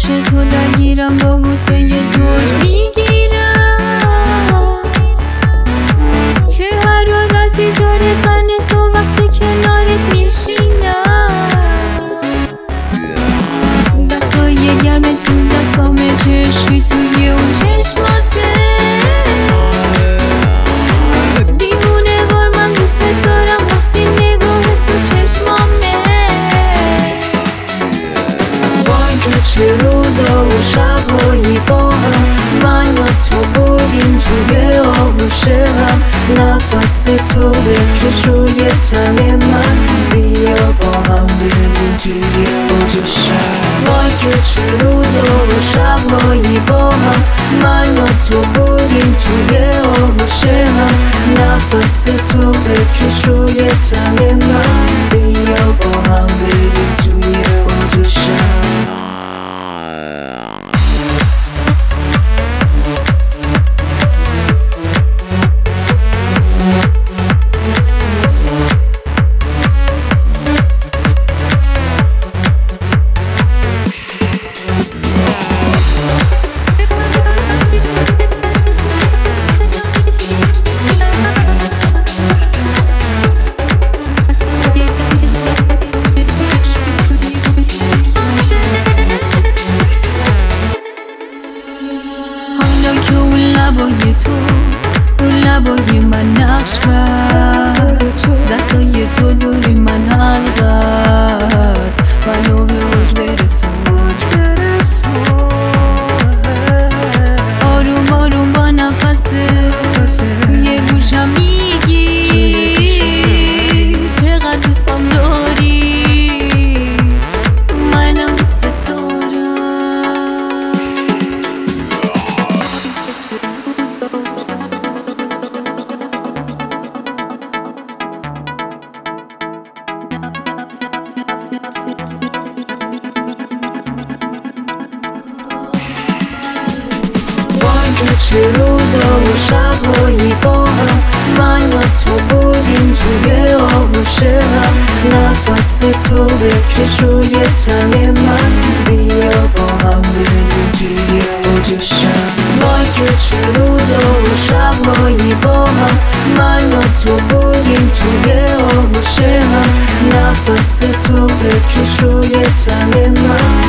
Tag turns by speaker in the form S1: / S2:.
S1: تو درگیرم با بوسه توش میگیرم چه حرارتی داره تن تو وقتی کنارت میشینم دستای گرم تو دستامه چه عشقی توی اون چشماته دیوونه وار من دوست دارم وقتی نگاه تو چشمامه وای که چه روزا و شبهایی با هم من و تو بودیم توی آغوش هم نفس تو بکش روی تن من بیا با هم بریم توی اوج شب وای که چه روزا و شبهایی با هم من و تو بودیم توی آغوش هم نفس تو بکش روی تن من بیا با هم بریم توی اوج شب که اون لبای تو رو لبای من نقش بست دستای تو دوری من حلقه است منو به اوج برسون آروم آروم با نفسه توی گوشم میگی چقدر دوستم داری منم دوست دارم چه روزا و شبهایی با هم من و تو بودیم توی آغوش هم نفس تو بکش روی تن من بیا با هم بریم توی اوج شب وای که چه روزا و شبهایی با هم من و تو بودیم توی آغوش هم نفس تو بکش روی تن من